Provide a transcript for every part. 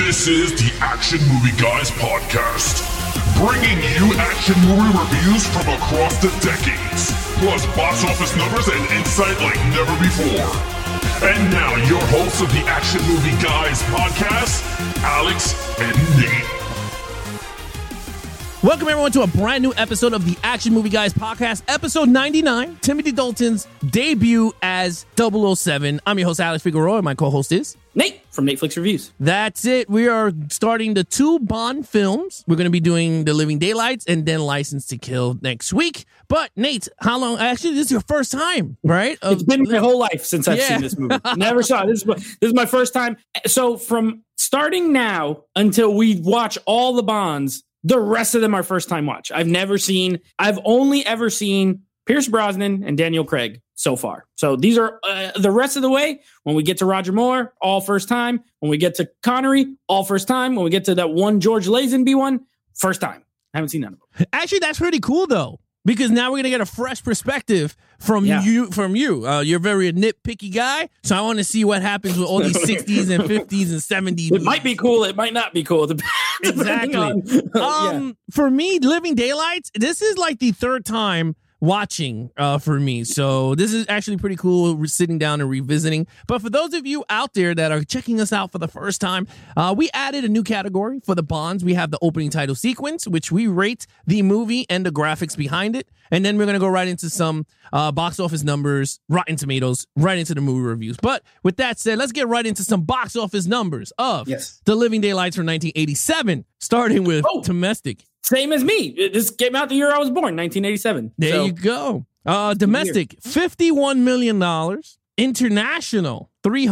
This is the Action Movie Guys podcast, bringing you action movie reviews from across the decades, plus box office numbers and insight like never before. And now, your hosts of the Action Movie Guys podcast, Alex and Nate. Welcome, everyone, to a brand new episode of the Action Movie Guys podcast, episode 99, Timothy Dalton's debut as 007. I'm your host, Alex Figueroa, and my co-host is Nate from Netflix Reviews. That's it. We are starting the 2 Bond films. We're going to be doing The Living Daylights and then License to Kill next week. But, Nate, how long? Actually, this is your first time, right? It's been my whole life since I've seen this movie. Never saw it. This is my first time. So from starting now until we watch all the Bonds, the rest of them are first time watch. I've only ever seen Pierce Brosnan and Daniel Craig so far. So these are the rest of the way. When we get to Roger Moore, all first time. When we get to Connery, all first time. When we get to that one George Lazenby one, first time. I haven't seen none of them. Actually, that's pretty cool, though, because now we're going to get a fresh perspective from you. You're a very nitpicky guy, so I want to see what happens with all these 60s and 50s and 70s. It might be cool. It might not be cool. Exactly. For me, Living Daylights, this is like the third time watching for me. So this is actually pretty cool. We're sitting down and revisiting. But for those of you out there that are checking us out for the first time, we added a new category for the Bonds. We have the opening title sequence, which we rate the movie and the graphics behind it. And then we're going to go right into some box office numbers, Rotten Tomatoes, right into the movie reviews. But with that said, let's get right into some box office numbers of The Living Daylights from 1987, starting with domestic. Same as me. This came out the year I was born, 1987. There you go. Domestic, $51 million. International,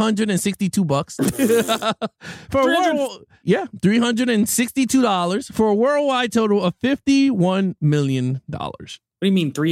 $362. $362 for a worldwide total of $51 million. What do you mean,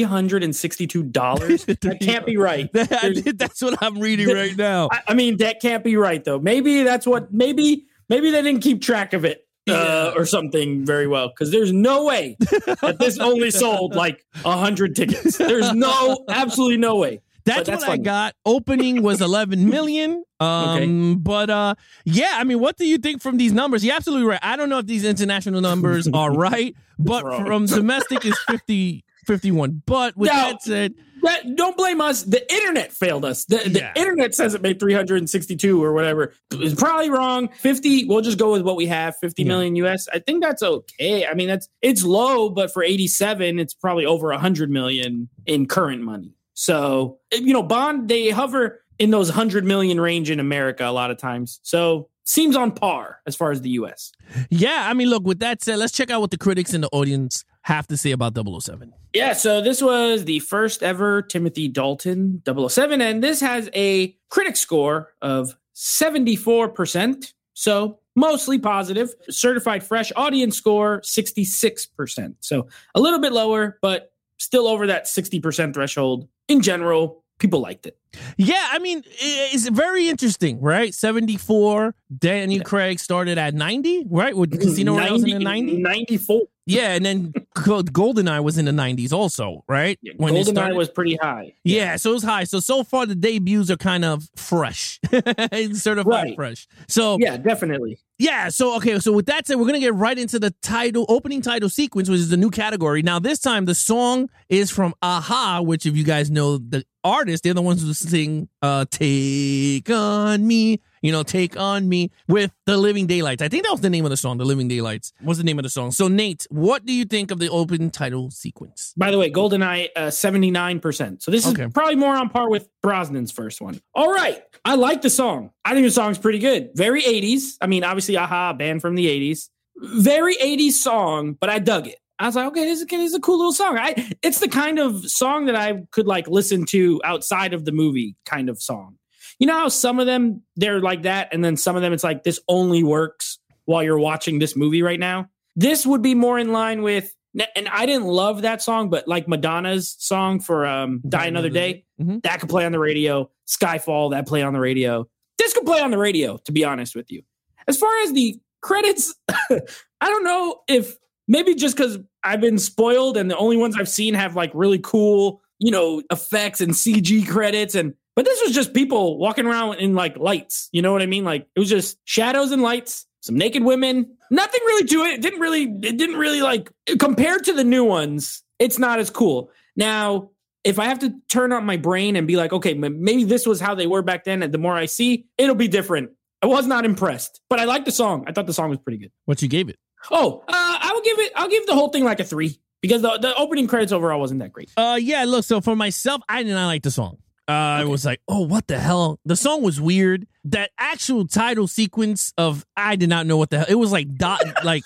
$362? That can't be right. That's what I'm reading right now. I mean, that can't be right, though. Maybe they didn't keep track of it. Or something very well, because there's no way that this only sold like 100 tickets. There's absolutely no way. That's what I got. Opening was 11 million. But I mean, what do you think from these numbers? You're absolutely right. I don't know if these international numbers are right, but from domestic is 51. But with that said, don't blame us. The internet failed us. The internet says it made 362 or whatever. It's probably wrong. 50. We'll just go with what we have. 50 million US. I think that's okay. I mean, it's low, but for 87, it's probably over 100 million in current money. So, Bond, they hover in those 100 million range in America a lot of times. So seems on par as far as the US. Yeah. I mean, look, with that said, let's check out what the critics and the audience have to say about 007. Yeah, so this was the first ever Timothy Dalton 007, and this has a critic score of 74%, so mostly positive. Certified fresh audience score, 66%. So a little bit lower, but still over that 60% threshold. In general, people liked it. Yeah, I mean, it's very interesting, right? 74, Daniel Craig started at 90, right? With Casino Royale was in the 90? 94. Yeah, and then GoldenEye was in the 90s also, right? Yeah, GoldenEye was pretty high. Yeah, so it was high. So far, the debuts are kind of fresh. Certified fresh. So yeah, definitely. Yeah, so with that said, we're going to get right into the opening title sequence, which is the new category. Now, this time, the song is from a-ha, which if you guys know the artist, they're the ones who sing Take On Me, Take On Me with The Living Daylights. I think that was the name of the song, The Living Daylights was the name of the song. So, Nate, what do you think of the opening title sequence? By the way, GoldenEye, 79%. So this is probably more on par with Brosnan's first one. All right. I like the song. I think the song's pretty good. Very 80s. I mean, obviously, a-ha, band from the 80s. Very 80s song, but I dug it. I was like, okay, this is a cool little song. It's the kind of song that I could listen to outside of the movie kind of song. You know how some of them, they're like that, and then some of them it's like, this only works while you're watching this movie right now? This would be more in line with, and I didn't love that song, but like Madonna's song for Die Another Day, that could play on the radio. Skyfall, that play on the radio. This could play on the radio, to be honest with you. As far as the credits, I don't know if, maybe just because I've been spoiled and the only ones I've seen have really cool, effects and CG credits. But this was just people walking around in lights. You know what I mean? It was just shadows and lights. some naked women. Nothing really to it. It didn't really like, compared to the new ones, it's not as cool. Now, if I have to turn on my brain and be like, okay, maybe this was how they were back then, and the more I see, it'll be different. I was not impressed, but I liked the song. I thought the song was pretty good. What you gave it? Oh, I'll give the whole thing like a 3 because the opening credits overall wasn't that great. Yeah, look, so for myself, I did not like the song. I was like, oh, what the hell? The song was weird. That actual title sequence of, I did not know what the hell. It was like like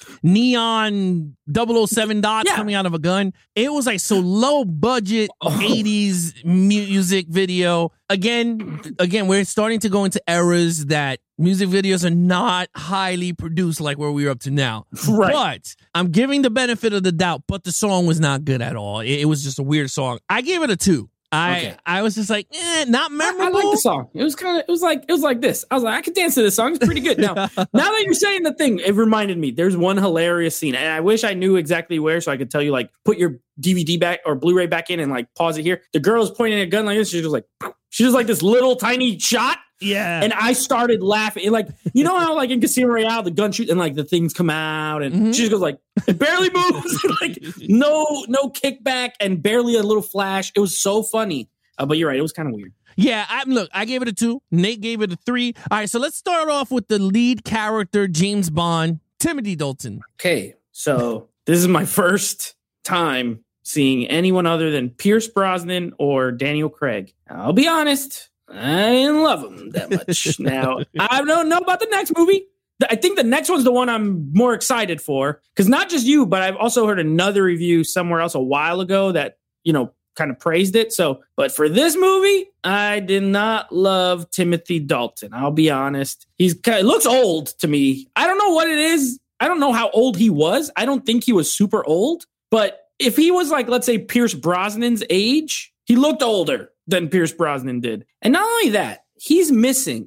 neon 007 dots coming out of a gun. It was like so low budget 80s music video. Again, we're starting to go into eras that music videos are not highly produced like where we're up to now. Right. But I'm giving the benefit of the doubt, but the song was not good at all. It was just a weird song. I gave it a 2. I was just like, not memorable. I like the song. It was like this. I was like, I could dance to this song. It's pretty good. Now that you're saying the thing, it reminded me. There's one hilarious scene, and I wish I knew exactly where so I could tell you, like, put your DVD back or Blu-ray back in and like pause it here. The girl is pointing a gun like this. She's just like this little tiny shot. Yeah. And I started laughing. Like, you know how like in Casino Royale, the gun shoots and like the things come out and she just goes like, it barely moves. Like no kickback and barely a little flash. It was so funny. But you're right. It was kind of weird. Yeah. I gave it a 2. Nate gave it a 3. All right. So let's start off with the lead character, James Bond, Timothy Dalton. Okay. So this is my first time seeing anyone other than Pierce Brosnan or Daniel Craig. I'll be honest. I didn't love him that much. Now, I don't know about the next movie. I think the next one's the one I'm more excited for. Because not just you, but I've also heard another review somewhere else a while ago that, kind of praised it. So, but for this movie, I did not love Timothy Dalton. I'll be honest. He looks old to me. I don't know what it is. I don't know how old he was. I don't think he was super old. But if he was like, let's say, Pierce Brosnan's age, he looked older than Pierce Brosnan did. And not only that, he's missing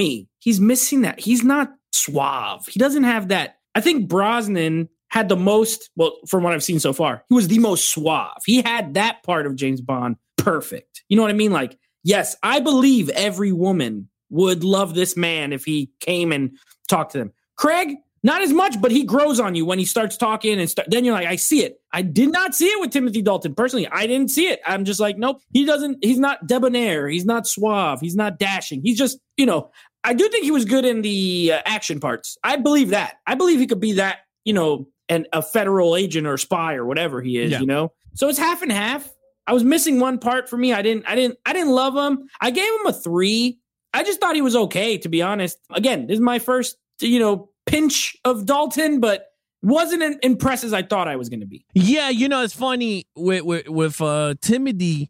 that. He's not suave. He doesn't have that. I think Brosnan had the most, well, from what I've seen so far, he was the most suave. He had that part of James Bond perfect. You know what I mean? Like, yes, I believe every woman would love this man if he came and talked to them. Craig, not as much, but he grows on you when he starts talking and then you're like, I see it. I did not see it with Timothy Dalton. Personally, I didn't see it. I'm just like, nope, he's not debonair. He's not suave. He's not dashing. He's just, I do think he was good in the action parts. I believe that. I believe he could be that, and a federal agent or spy or whatever he is, So it's half and half. I was missing one part for me. I didn't love him. I gave him a 3. I just thought he was okay, to be honest. Again, this is my first, pinch of Dalton, but wasn't impressed as I thought I was going to be. Yeah, it's funny with Timothy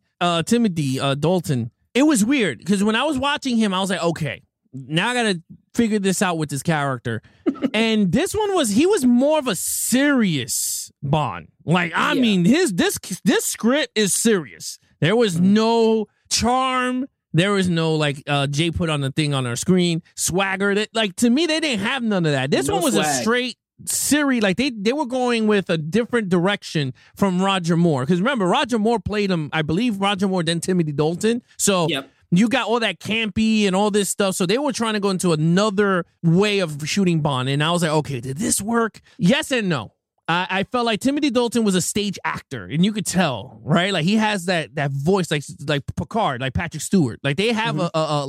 Dalton. It was weird because when I was watching him, I was like, okay, now I got to figure this out with this character. And this one he was more of a serious Bond. Like, I mean, this script is serious. There was no charm. There was no, like, Jay put on the thing on our screen, swagger. That, like, to me, they didn't have none of that. This one was swag. A straight series. Like, they were going with a different direction from Roger Moore. Because remember, Roger Moore played him, I believe Roger Moore, then Timothy Dalton. So you got all that campy and all this stuff. So they were trying to go into another way of shooting Bond. And I was like, okay, did this work? Yes and no. I felt like Timothy Dalton was a stage actor, and you could tell, right? Like he has that voice, like Picard, like Patrick Stewart. Like they have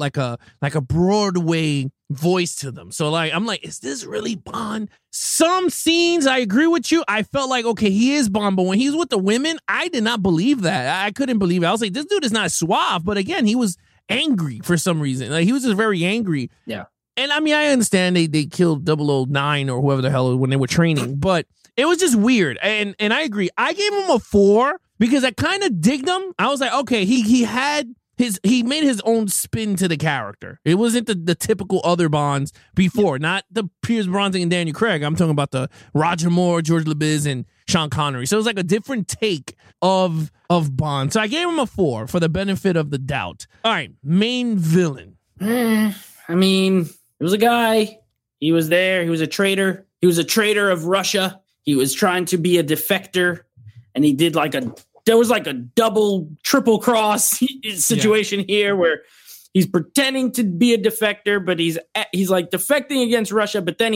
a Broadway voice to them. So like I'm like, is this really Bond? Some scenes, I agree with you. I felt like, okay, he is Bond, but when he's with the women, I did not believe that. I couldn't believe it. I was like, this dude is not suave, but again, he was angry for some reason. Like he was just very angry. Yeah. And I mean, I understand they killed 009 or whoever the hell when they were training, but it was just weird. And I agree. I gave him a 4 because I kind of digged him. I was like, okay, he made his own spin to the character. It wasn't the typical other Bonds before, not the Pierce Brosnan and Daniel Craig. I'm talking about the Roger Moore, George LeBiz, and Sean Connery. So it was like a different take of Bond. So I gave him a 4 for the benefit of the doubt. All right, main villain. I mean, it was a guy. He was there. He was a traitor. He was a traitor of Russia. He was trying to be a defector, and he did there was like a double, triple cross situation here where he's pretending to be a defector, but he's like defecting against Russia, but then he's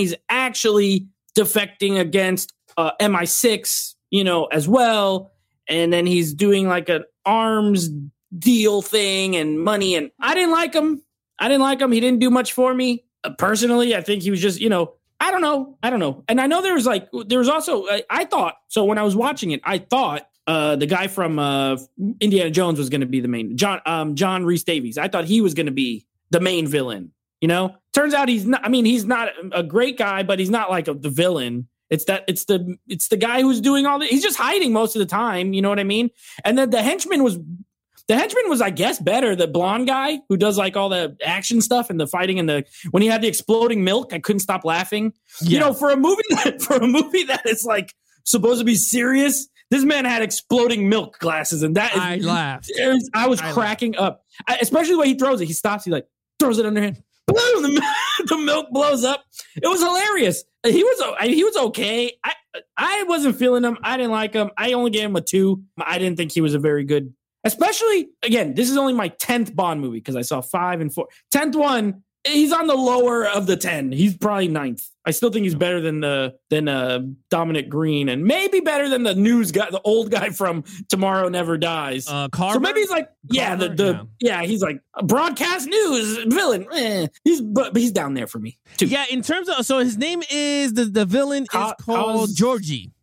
actually defecting against MI6, as well. And then he's doing like an arms deal thing and money. And I didn't like him. He didn't do much for me. Personally, I think he was just, I don't know. And I know there was also, I thought, so when I was watching it, I thought the guy from Indiana Jones was going to be the main, John Rhys Davies. I thought he was going to be the main villain, Turns out he's not, he's not a great guy, but he's not like the villain. It's the guy who's doing all that. He's just hiding most of the time. You know what I mean? And then the henchman was, I guess, better. The blonde guy who does like all the action stuff and the fighting and when he had the exploding milk, I couldn't stop laughing. Yeah. For a movie that is like supposed to be serious, this man had exploding milk glasses, and I laughed. I was cracking up, especially the way he throws it. He stops. He like throws it underhand. Boom! The milk blows up. It was hilarious. He was okay. I wasn't feeling him. I didn't like him. I only gave him a 2. I didn't think he was a very good. Especially, again, this is only my 10th Bond movie because I saw 5 and 4. 10th one, he's on the lower of the 10. He's probably 9th. I still think he's better than Dominic Green, and maybe better than the news guy, the old guy from Tomorrow Never Dies. Carver? So maybe he's like, he's like a broadcast news villain. He's down there for me too. Yeah, in terms of, so his name is the villain is called Georgy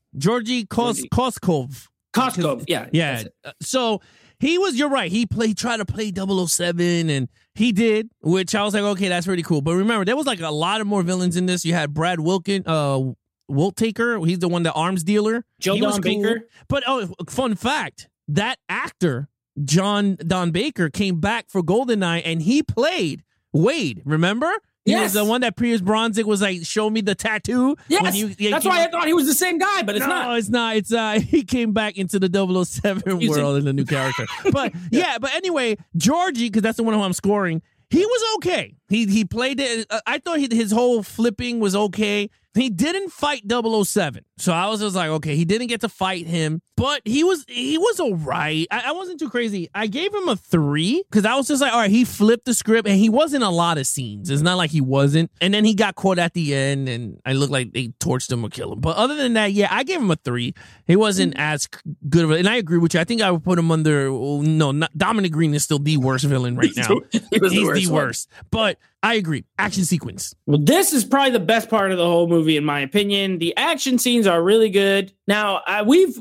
Koskov. Koskov, yeah. So you're right. He tried to play 007 and he did, which I was like, okay, that's pretty cool. But remember, there was like a lot of more villains in this. You had Brad Wiltaker. He's the one, the arms dealer. Don Baker. But fun fact, that actor, Don Baker, came back for GoldenEye and he played Wade. Remember? He was the one that Pierce Brosnan was like, show me the tattoo. Yes, that's why I thought he was the same guy, but it's not. No, it's not. It's he came back into the 007 world in the new character. But but anyway, Georgie, because that's the one who I'm scoring, he was okay. He played it. I thought his whole flipping was okay. He didn't fight 007. So I was just like, okay, he didn't get to fight him, but he was all right. I wasn't too crazy. I gave him a 3 because I was just like, all right, he flipped the script and he wasn't a lot of scenes. It's not like he wasn't. And then he got caught at the end and I looked like they torched him or killed him. But other than that, I gave him a 3. He wasn't as good of and I agree with you. I think I would put him under, Dominic Green is still the worst villain right now. He's the worst. But I agree. Action sequence. Well, this is probably the best part of the whole movie, in my opinion. The action scenes are really good. Now, we've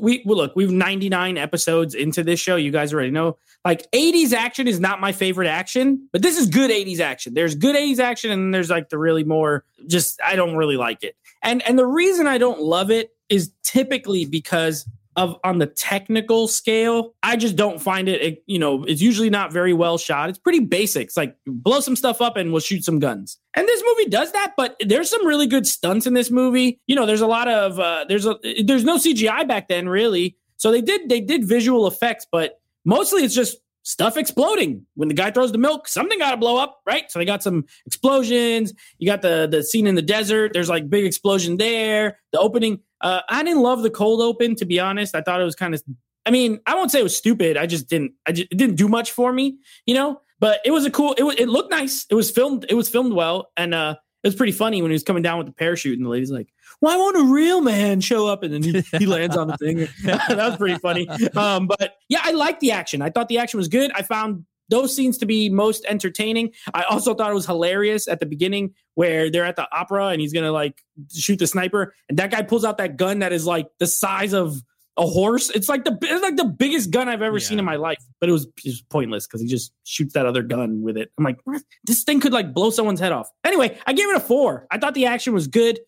99 episodes into this show. You guys already know. Like 80s action is not my favorite action, but this is good 80s action. There's good 80s action, and there's like the really more just I don't really like it. And the reason I don't love it is typically because of on the technical scale, I just don't find it, it's usually not very well shot. It's pretty basic. It's like blow some stuff up and we'll shoot some guns. And this movie does that, but there's some really good stunts in this movie. There's a lot of, there's no CGI back then really. So they did visual effects, but mostly it's just stuff exploding. When the guy throws the milk, something got to blow up, right? So they got some explosions. You got the scene in the desert. There's like big explosion there. The opening, I didn't love the cold open, to be honest. I thought it was kind of, I won't say it was stupid. It didn't do much for me, but it was it looked nice. It was filmed well. And it was pretty funny when he was coming down with the parachute and the lady's like, why won't a real man show up? And then he lands on the thing. That was pretty funny. But yeah, I liked the action. I thought the action was good. I found those scenes to be most entertaining. I also thought it was hilarious at the beginning where they're at the opera and he's going to like shoot the sniper. And that guy pulls out that gun that is like the size of a horse. It's like the biggest gun I've ever seen in my life, but it was pointless because he just shoots that other gun with it. I'm like, this thing could like blow someone's head off. Anyway, I gave it a 4. I thought the action was good.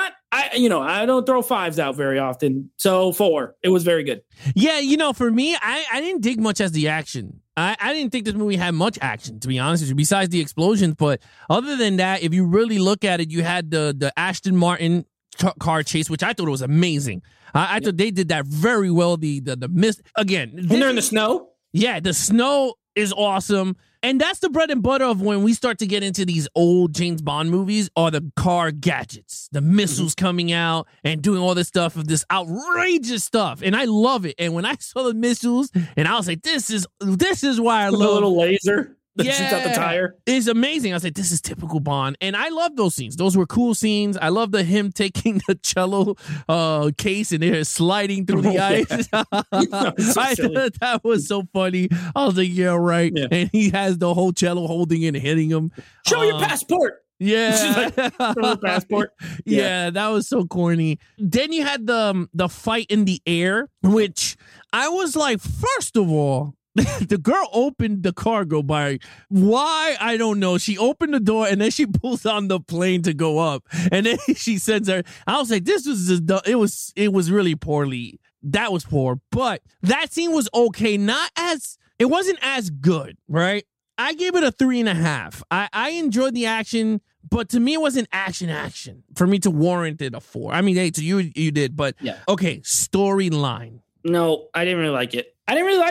I don't throw 5s out very often. So 4, it was very good. Yeah. For me, I didn't dig much as the action. I didn't think this movie had much action, to be honest with you, besides the explosions. But other than that, if you really look at it, you had the Aston Martin car chase, which I thought was amazing. I thought they did that very well. The mist again. And they're in the snow. Yeah, the snow is awesome. And that's the bread and butter of when we start to get into these old James Bond movies are the car gadgets, the missiles coming out and doing all this stuff of this outrageous stuff. And I love it. And when I saw the missiles and I was like, this is why I love the little laser. shoots out the tire. It's amazing. I was like, this is typical Bond. And I love those scenes. Those were cool scenes. I love him taking the cello case and they're sliding through the ice. I thought that was so funny. I was like, yeah, right. Yeah. And he has the whole cello holding it and hitting him. Show your passport. Yeah. Passport. Yeah, that was so corny. Then you had the fight in the air, which I was like, first of all, the girl opened the cargo by why I don't know. She opened the door and then she pulls on the plane to go up, and then she sends her. I was like, this was just, it was really poorly. That was poor, but that scene was okay. It wasn't as good, right? I gave it a 3.5. I enjoyed the action, but to me it wasn't action for me to warrant it a 4. I mean, hey, to you did, but yeah. Okay, storyline. No, I didn't really like it.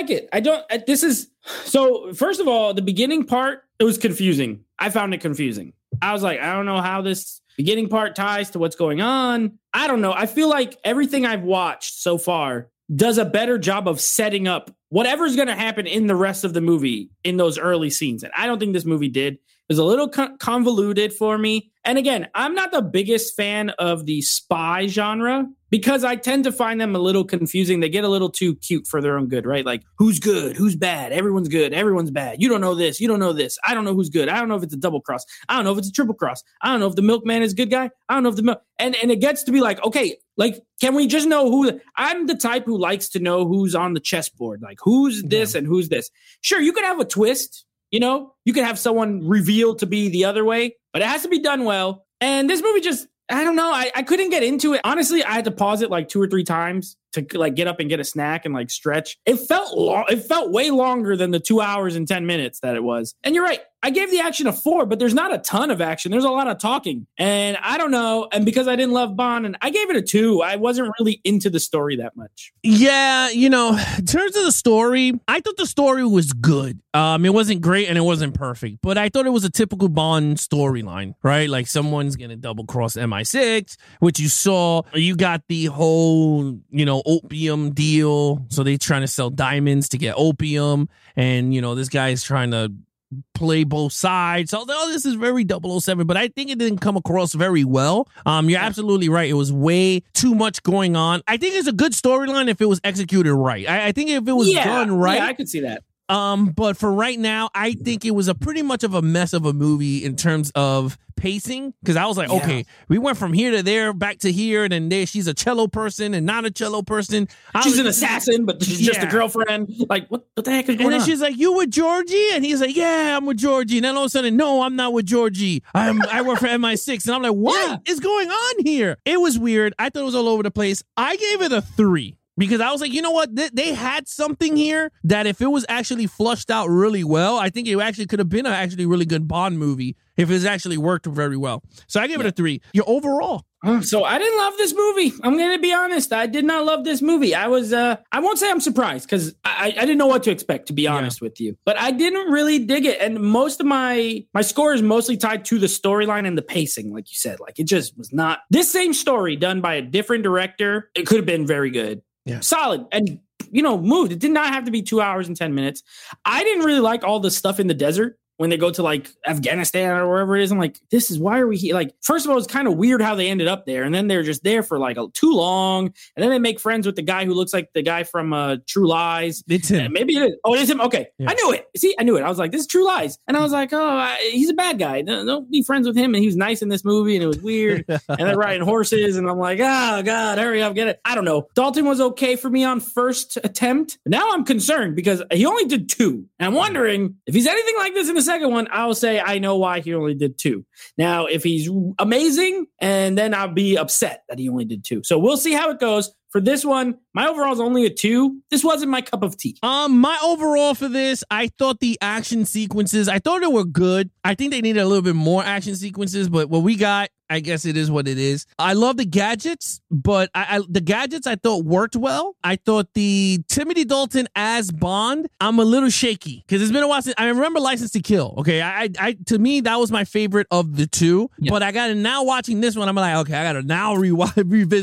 So first of all, the beginning part, it was confusing. I found it confusing. I was like, I don't know how this beginning part ties to what's going on. I don't know. I feel like everything I've watched so far does a better job of setting up whatever's going to happen in the rest of the movie in those early scenes. And I don't think this movie did. It was a little convoluted for me. And again, I'm not the biggest fan of the spy genre because I tend to find them a little confusing. They get a little too cute for their own good, right? Like, who's good? Who's bad? Everyone's good. Everyone's bad. You don't know this. You don't know this. I don't know who's good. I don't know if it's a double cross. I don't know if it's a triple cross. I don't know if the milkman is a good guy. I don't know if and it gets to be like, okay, like, can we just know who? I'm the type who likes to know who's on the chessboard. Like, who's this and who's this? Sure, you could have a twist. You know, you could have someone revealed to be the other way, but it has to be done well. And this movie just, I don't know. I couldn't get into it. Honestly, I had to pause it like 2 or 3 times to like get up and get a snack and like stretch. It felt long. It felt way longer than the 2 hours and 10 minutes that it was. And you're right. I gave the action a 4, but there's not a ton of action. There's a lot of talking. And I don't know. And because I didn't love Bond, and I gave it a 2. I wasn't really into the story that much. Yeah, you know, in terms of the story, I thought the story was good. It wasn't great and it wasn't perfect, but I thought it was a typical Bond storyline, right? Like someone's going to double cross MI6, which you saw. You got the whole, you know, opium deal. So they're trying to sell diamonds to get opium. And, you know, this guy is trying to play both sides. So this is very 007, but I think it didn't come across very well. You're absolutely right. It was way too much going on. I think it's a good storyline if it was executed right. I think if it was done right. Yeah, I could see that. But for right now, I think it was a pretty much of a mess of a movie in terms of pacing. Because I was like, okay, we went from here to there, back to here, and then there she's a cello person and not a cello person. She's an assassin, but she's just a girlfriend. Like, what the heck is going on? And then she's like, you with Georgie? And he's like, yeah, I'm with Georgie. And then all of a sudden, no, I'm not with Georgie. I work for MI6. And I'm like, what is going on here? It was weird. I thought it was all over the place. I gave it a 3. Because I was like, you know what? They had something here that if it was actually flushed out really well, I think it actually could have been an actually really good Bond movie if it's actually worked very well. So I gave it a 3. Your overall. So I didn't love this movie. I'm going to be honest. I did not love this movie. I won't say I'm surprised because I didn't know what to expect, to be honest with you. But I didn't really dig it. And most of my score is mostly tied to the storyline and the pacing, like you said. Like, it just was not this same story done by a different director. It could have been very good. Yeah. Solid. And, you know, moved. It did not have to be 2 hours and 10 minutes. I didn't really like all the stuff in the desert when they go to like Afghanistan or wherever it is. I'm like, why are we here? Like, first of all, it's kind of weird how they ended up there. And then they're just there for like too long. And then they make friends with the guy who looks like the guy from True Lies. It's him. Maybe it is. Oh, it is him. Okay. Yeah. I knew it. See, I knew it. I was like, this is True Lies. And I was like, he's a bad guy. Don't be friends with him. And he was nice in this movie and it was weird. And they're riding horses. And I'm like, oh God, hurry up, get it. I don't know. Dalton was okay for me on first attempt. But now I'm concerned because he only did 2. And I'm wondering if he's anything like this in the second one, I'll say I know why he only did 2. Now, if he's amazing, and then I'll be upset that he only did 2. So we'll see how it goes. For this one, my overall is only a 2. This wasn't my cup of tea. My overall for this, I thought the action sequences, I thought they were good. I think they needed a little bit more action sequences, but what we got, I guess it is what it is. I love the gadgets, but the gadgets I thought worked well. I thought the Timothy Dalton as Bond, I'm a little shaky because it's been a while since I remember License to Kill. Okay, I to me that was my favorite of the 2, but I got to now watching this one. I'm like, okay, I got to now revisit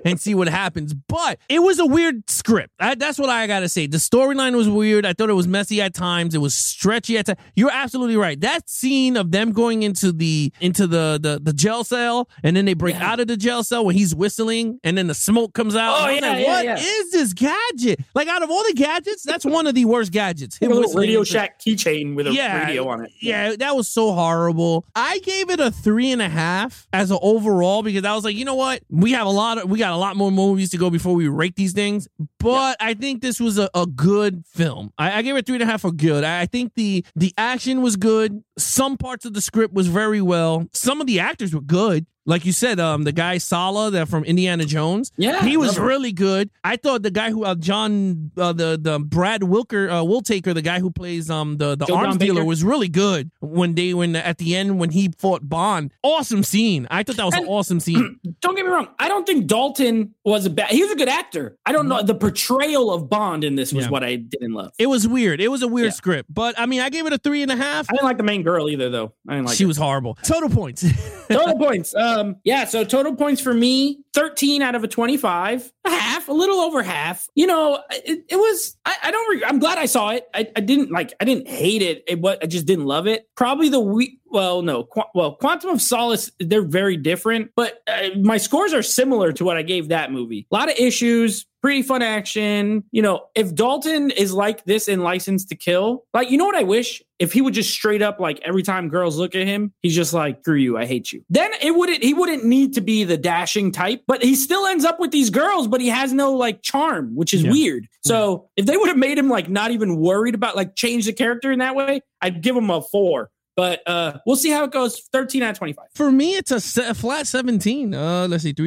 and see what happens. But it was a weird script. That's what I gotta say. The storyline was weird. I thought it was messy at times. It was stretchy at times. You're absolutely right. That scene of them going into the jail cell, and then they break out of the jail cell when he's whistling, and then the smoke comes out. What is this gadget? Like, out of all the gadgets, that's one of the worst gadgets. Him a Radio Shack keychain with a radio on it. Yeah, that was so horrible. I gave it a 3.5 as an overall, because I was like, you know what? We got a lot more movies to go before we rate these things. But I think this was a good film. I gave it 3.5 for good. I think the action was good. Some parts of the script was very well. Some of the actors were good. Like you said, the guy Sala, that from Indiana Jones, he was really good. I thought the guy who the Brad Wiltaker, the guy who plays the arms dealer, was really good. When at the end when he fought Bond, awesome scene. I thought that was an awesome scene. Don't get me wrong, I don't think Dalton was he was a good actor. I don't know, the portrayal of Bond in this was what I didn't love. It was weird. It was a weird script, but I mean, I gave it a 3.5. I didn't like the main girl either, though. I didn't like. She was horrible. Total points. Total points. So total points for me, 13 out of a 25, a little over half. You know, it was, I'm glad I saw it. I didn't hate it. I just didn't love it. Probably Quantum of Solace, they're very different, but my scores are similar to what I gave that movie. A lot of issues, pretty fun action. You know, if Dalton is like this in License to Kill, like, you know what I wish? If he would just straight up, like, every time girls look at him, he's just like, screw you, I hate you. Then he wouldn't need to be the dashing type, but he still ends up with these girls, but he has no, like, charm, which is weird. So if they would have made him, like, not even worried about, like, change the character in that way, I'd give him a 4. But we'll see how it goes. 13 out of 25. For me, it's a flat 17. Let's see,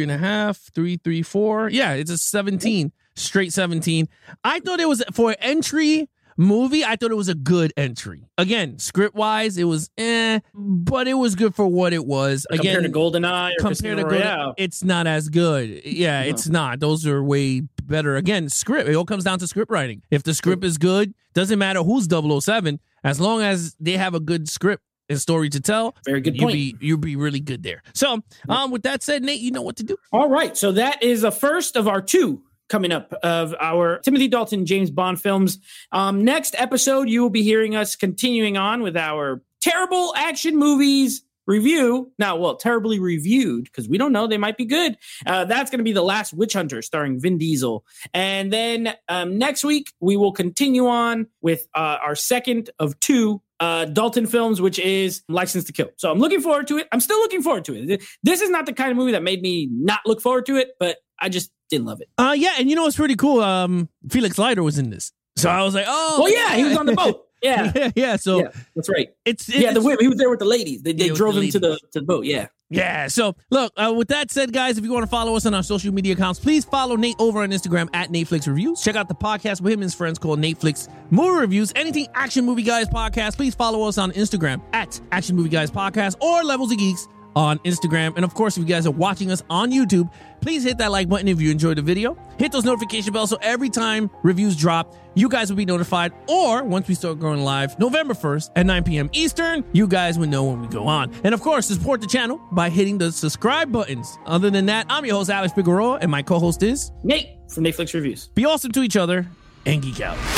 3.5, 3, 4. Yeah, it's a 17, straight 17. I thought it was, for an entry movie, I thought it was a good entry. Again, script wise, it was but it was good for what it was. Again, compared to GoldenEye or Casino Royale, it's not as good. Yeah, it's not. Those are way better. Again, script. It all comes down to script writing. If the script is good, doesn't matter who's 007, as long as they have a good script and story to tell. Very good point. You'll be really good there. So, with that said, Nate, you know what to do. All right. So that is the first of our 2 coming up of our Timothy Dalton James Bond films. Next episode, you will be hearing us continuing on with our terrible action movies review. Now, well, terribly reviewed, because we don't know, they might be good. That's going to be The Last Witch Hunter, starring Vin Diesel. And then next week, we will continue on with our second of 2 Dalton films, which is License to Kill. So I'm looking forward to it. I'm still looking forward to it. This is not the kind of movie that made me not look forward to it, but I just didn't love it. Yeah, and you know what's pretty cool? Felix Leiter was in this. So I was like, oh. Well, yeah, he was on the boat. Yeah. So that's right. He was there with the ladies. They drove him to the boat. Yeah. So look, with that said, guys, if you want to follow us on our social media accounts, please follow Nate over on Instagram at Nateflix Reviews. Check out the podcast with him and his friends called Nateflix Movie Reviews. Anything Action Movie Guys Podcast, please follow us on Instagram at Action Movie Guys Podcast or Levels of Geeks on Instagram. And of course, if you guys are watching us on YouTube, please hit that like button if you enjoyed the video. Hit those notification bells so every time reviews drop, you guys will be notified. Or once we start going live November 1st at 9 p.m. Eastern, you guys will know when we go on. And of course, support the channel by hitting the subscribe buttons. Other than that, I'm your host, Alex Figueroa, and my co-host is Nate from Netflix Reviews. Be awesome to each other and geek out.